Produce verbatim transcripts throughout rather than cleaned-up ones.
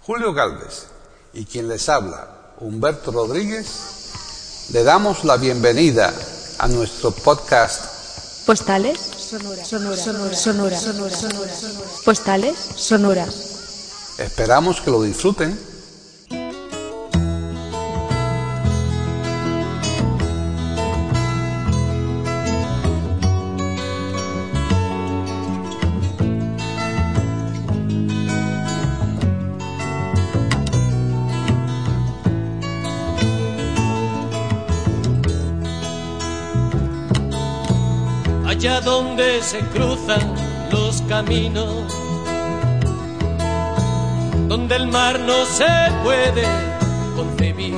Julio Gálvez y quien les habla, Humberto Rodríguez, le damos la bienvenida a nuestro podcast Postales Sonora, Sonora, Sonora, Sonora, Sonora, Sonora, Postales Sonoras. Esperamos que lo disfruten. Allá donde se cruzan los caminos, donde el mar no se puede concebir,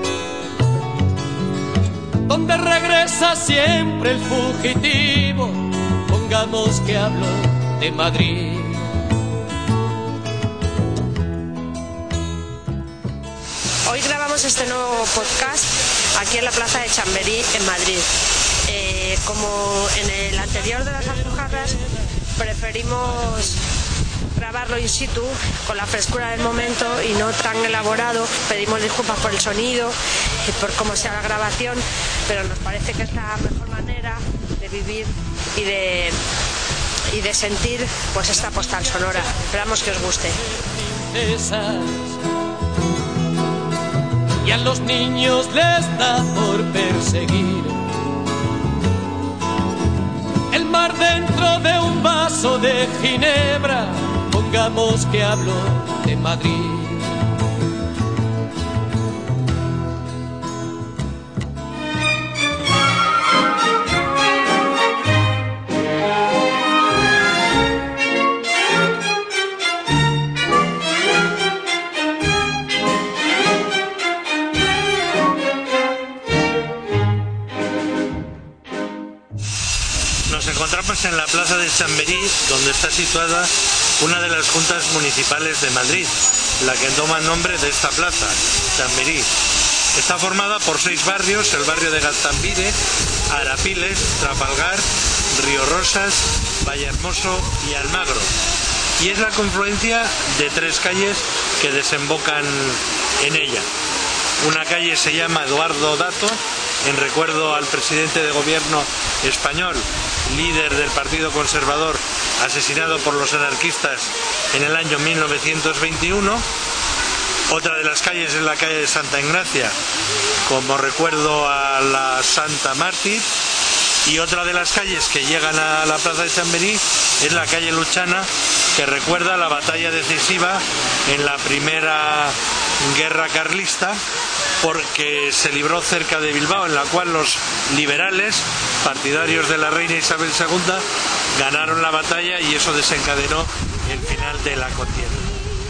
donde regresa siempre el fugitivo, pongamos que hablo de Madrid. Hoy grabamos este nuevo podcast aquí en la Plaza de Chamberí, en Madrid. Eh, como en el anterior de las Alpujarras, preferimos grabarlo in situ, con la frescura del momento y no tan elaborado. Pedimos disculpas por el sonido y por cómo sea la grabación, pero nos parece que es la mejor manera de vivir y de, y de sentir pues esta postal sonora. Esperamos que os guste. Y a los niños les da por perseguir el mar dentro de un vaso de ginebra, pongamos que hablo de Madrid. Nos encontramos en la Plaza de Chamberí, donde está situada una de las juntas municipales de Madrid, la que toma nombre de esta plaza, Chamberí. Está formada por seis barrios: el barrio de Gaztambide, Arapiles, Trafalgar, Río Rosas, Vallehermoso y Almagro. Y es la confluencia de tres calles que desembocan en ella. Una calle se llama Eduardo Dato, en recuerdo al presidente de gobierno español, líder del Partido Conservador, asesinado por los anarquistas en el año mil novecientos veintiuno. Otra de las calles es la calle de Santa Ignacia, como recuerdo a la Santa Mártir. Y otra de las calles que llegan a la Plaza de Chamberí es la calle Luchana, que recuerda la batalla decisiva en la primera guerra carlista, porque se libró cerca de Bilbao, en la cual los liberales, partidarios de la reina Isabel segunda, ganaron la batalla y eso desencadenó el final de la contienda.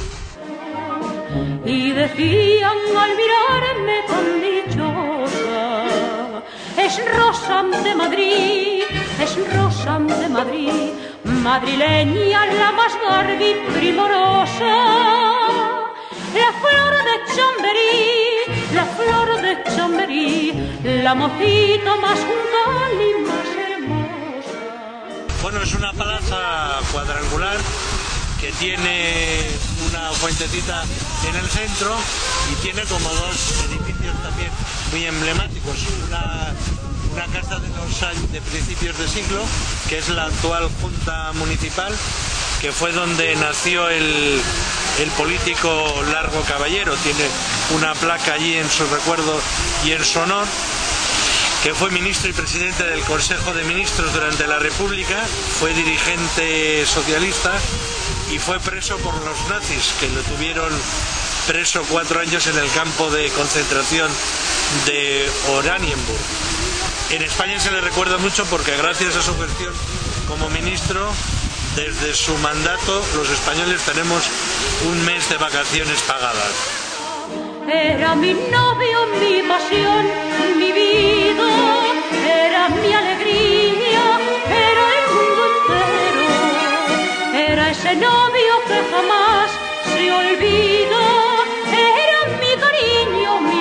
Y decían al mirarme tan dichosa: es Rosa de Madrid, es Rosa de Madrid, madrileña la más garbi primorosa, la flor de Chamberí, la flor de Chamberí, la mocita más juncal y más hermosa. Bueno, es una plaza cuadrangular que tiene una fuentecita en el centro y tiene como dos edificios también muy emblemáticos. Una, una casa de los años, de principios de siglo, que es la actual Junta Municipal, que fue donde nació el, el político Largo Caballero. Tiene una placa allí en su recuerdo y en su honor, que fue ministro y presidente del Consejo de Ministros durante la República, fue dirigente socialista y fue preso por los nazis, que lo tuvieron preso cuatro años en el campo de concentración de Oranienburg. En España se le recuerda mucho porque gracias a su gestión como ministro, desde su mandato, los españoles tenemos un mes de vacaciones pagadas. Era mi novio, mi pasión, mi vida, era mi alegría, era el mundo entero. Era ese novio que jamás se olvida, era mi cariño, mi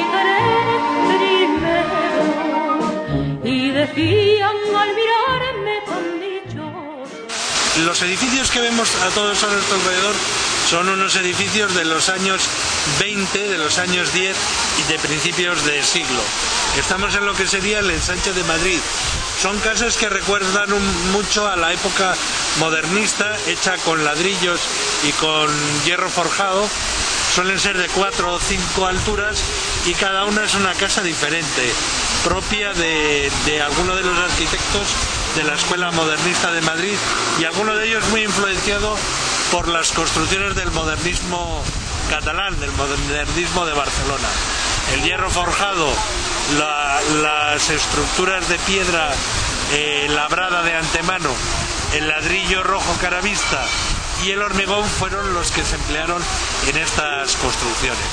querer primero. Y decían al mirarme tan dichoso. Los edificios que vemos a todos a nuestro alrededor Son unos edificios de los años veinte, de los años diez y de principios de siglo. Estamos en lo que sería el ensanche de Madrid. Son casas que recuerdan un, mucho a la época modernista, hecha con ladrillos y con hierro forjado. Suelen ser de cuatro o cinco alturas y cada una es una casa diferente, propia de, de alguno de los arquitectos de la Escuela Modernista de Madrid, y alguno de ellos muy influenciado por las construcciones del modernismo catalán, del modernismo de Barcelona. El hierro forjado, la, las estructuras de piedra eh, labrada de antemano, el ladrillo rojo caravista y el hormigón fueron los que se emplearon en estas construcciones.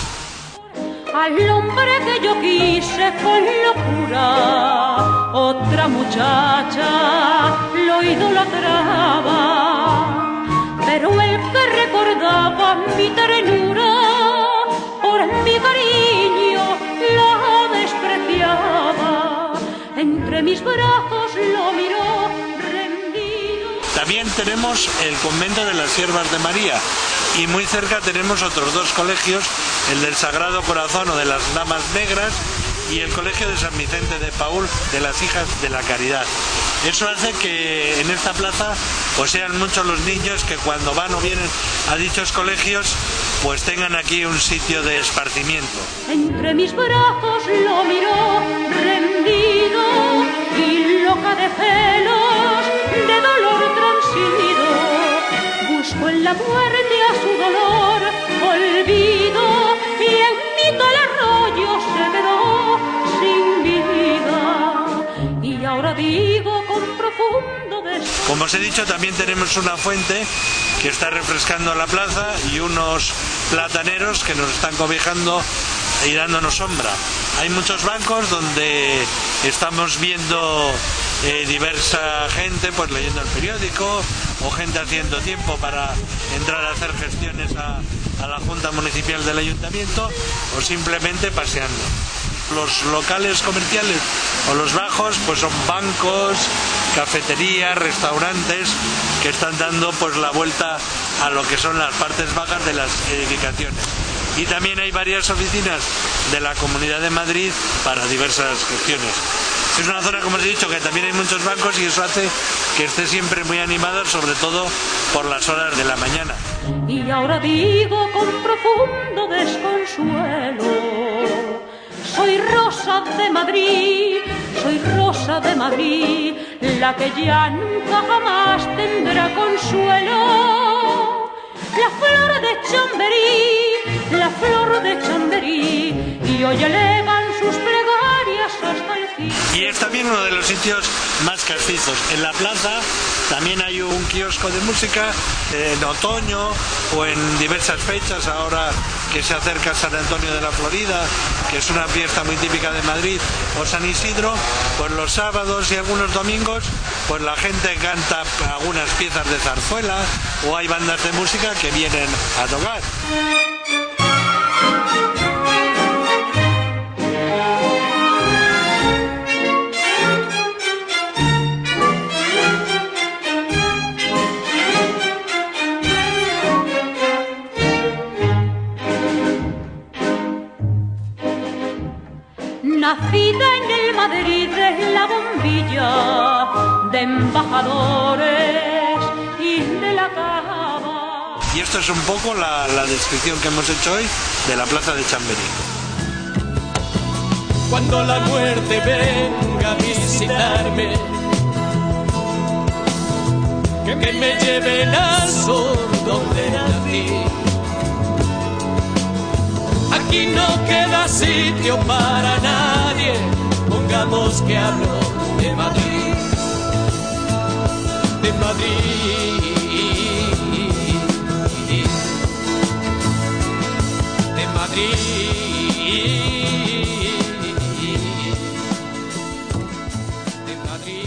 Al hombre que yo quise con locura, otra muchacha lo idolatraba, pero el que recordaba mi ternura, por mi cariño la despreciaba, entre mis brazos lo miró rendido. También tenemos el convento de las Siervas de María, y muy cerca tenemos otros dos colegios, el del Sagrado Corazón o de las Damas Negras y el colegio de San Vicente de Paúl de las Hijas de la Caridad. Eso hace que en esta plaza pues sean muchos los niños que cuando van o vienen a dichos colegios pues tengan aquí un sitio de esparcimiento. Entre mis brazos lo miró rendido y loca de celos, de dolor transido, buscó en la muerte a su dolor olvido, y en mitad del arroyo se quedó sin vida. Y ahora digo con profundo deseo. Como os he dicho, también tenemos una fuente que está refrescando la plaza y unos plataneros que nos están cobijando y dándonos sombra. Hay muchos bancos donde estamos viendo eh, diversa gente pues leyendo el periódico, o gente haciendo tiempo para entrar a hacer gestiones a, a la Junta Municipal del Ayuntamiento, o simplemente paseando. Los locales comerciales o los bajos pues son bancos, cafeterías, restaurantes que están dando pues la vuelta a lo que son las partes bajas de las edificaciones. Y también hay varias oficinas de la Comunidad de Madrid para diversas gestiones. Es una zona, como os he dicho, que también hay muchos bancos y eso hace que esté siempre muy animada, sobre todo por las horas de la mañana. Y ahora digo con profundo desconsuelo, soy Rosa de Madrid, soy Rosa de Madrid, la que ya nunca jamás tendrá consuelo. La flor de Chamberí, la flor de Chamberí, y hoy elevan sus plegarias hasta el cielo. Y es también uno de los sitios más castizos. En la plaza también hay un kiosco de música en otoño o en diversas fechas, ahora que se acerca San Antonio de la Florida, que es una fiesta muy típica de Madrid, o San Isidro, pues los sábados y algunos domingos pues la gente canta algunas piezas de zarzuela o hay bandas de música que vienen a tocar. Nacida en el Madrid de la bombilla, de embajadores y de la cava. Y esto es un poco la, la descripción que hemos hecho hoy de la plaza de Chamberí. Cuando la muerte venga a visitarme, que me lleven al sur donde nací. Aquí no queda sitio para nadie, pongamos que hablo de Madrid, de Madrid, de Madrid, de Madrid.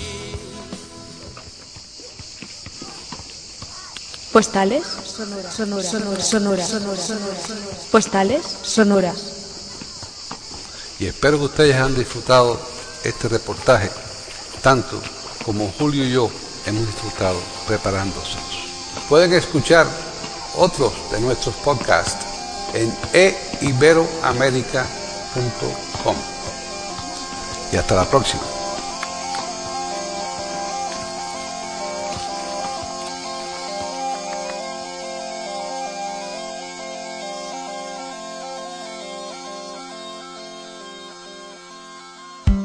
Postales Sonora, Sonora, Sonora, Sonora, Sonora, Sonora. Postales Sonora. Y espero que ustedes han disfrutado este reportaje, tanto como Julio y yo hemos disfrutado preparándose. Pueden escuchar otros de nuestros podcasts en e iberoamerica punto com. Y hasta la próxima.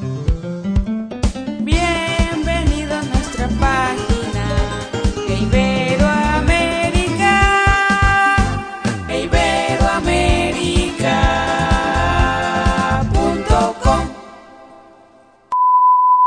Bienvenido a nuestra página e